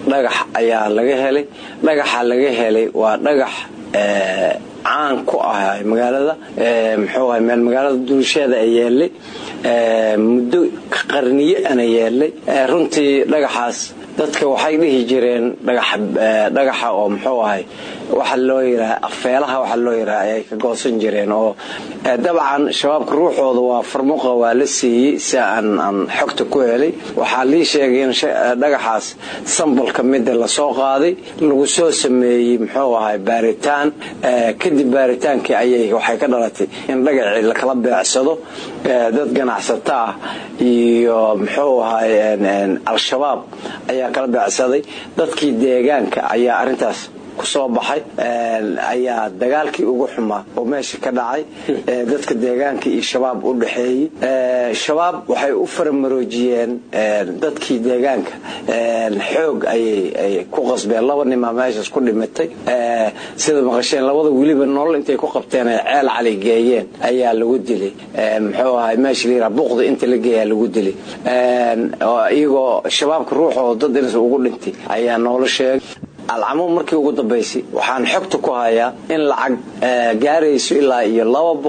dhagax ayaa laga helay dhagaxa laga helay waa dhagax caan ku ah magaalada muxuu ahaa meel magaalada duusheeda ay yeelay muddo qarniye ana yeelay runtii dhagaxaas dadka waxay dhihi jireen dhagaxa oo muxuu ahay waxa loo yiraahdo afeelaha waxa loo yiraahdo ay ka goosan jireen oo dabcan shabaabka ruuxooda waa farmuqa waa la siiyay si aan xogta ku helay waxa la sheegay in dhagaxaas sample kamid la soo qaaday lagu soo sameeyay muxuu ahay baaritaan kadib baaritaankii ayay waxay ka dhalatay in dhagaxii la kala beecsado dad ganacsato ah iyo muxuu ahay al-shabaab ayaa kala beecsaday dadkii deegaanka ayaa arintaas ku soo baxay ayaa dagaalkii ugu xumaa oo meesha ka dhacay dadka deegaanka iyo shabaab u dhaxeeyay shabaab waxay u farmaroojiyeen dadkii deegaanka xoog ay ku qasbeen laba nin meesha ku dhimatay sida maqasheen labada wiliba nolol intay ku qabteen ay ceel cali geeyeen ayaa lagu dilay muxuu ahay meesha liira buuqda inta la geeyay lagu dilay iyagoo shabaabka ruuxooda dad inay ugu dhintay ayaa nolol sheegay alcamo markii ugu dambeysay waxaan xogta ku hayaa in lacag gaarayso ilaa iyo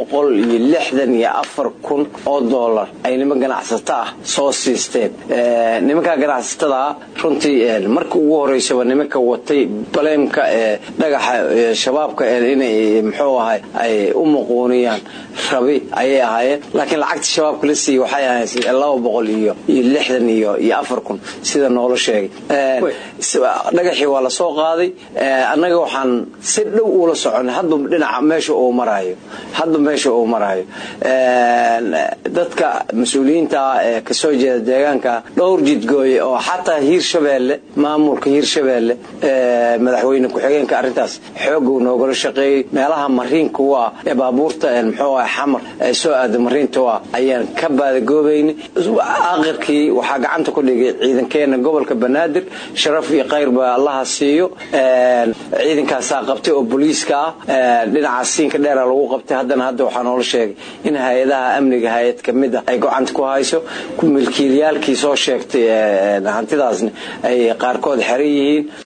264,000 oo dollar ay niman ganacsato ah soo siisteen nimanka ganacsatada runtii markii ugu horeysay nimanka watay baleemka dhagaxa shabaabka inay muxuu ahay ay u muqooniyaan rabi ayay ahaayeen laakiin lacagta shabaabka la siiyay waxay ahayd 264,000 sida nolol sheegay dhagaxii waa la soo qaaday anaga waxaan si dhow ula soconay hadba dhinaca meesha uu marayo dadka mas'uuliyiinta ka soo jeeda deegaanka dhowr jidgooy oo xataa Hiirshabeelle maamulka Hiirshabeelle madaxweyne ku xigeenka arintaas xoog uu nooga shaqeeyay meelaha mariinka waa baabuurta muxuu ahaa xamar soo aad mariinta waa ayaan ka baadagoobayn aakhirkii waxa gacanta ku dhigay ciidankeena gobolka Banaadir sharaf iyo khayr ba Allah siiyo ciidankaas qabtay oo booliiska dhinaca siinka dheer lagu qabtay hadda waxaan oo sheegay in hay'adaha amniga hay'ad kamid ah ay gacanta ku hayso ku milkiilayaalkii soo sheegtay hantidaasna ay qaarkood xariyihiin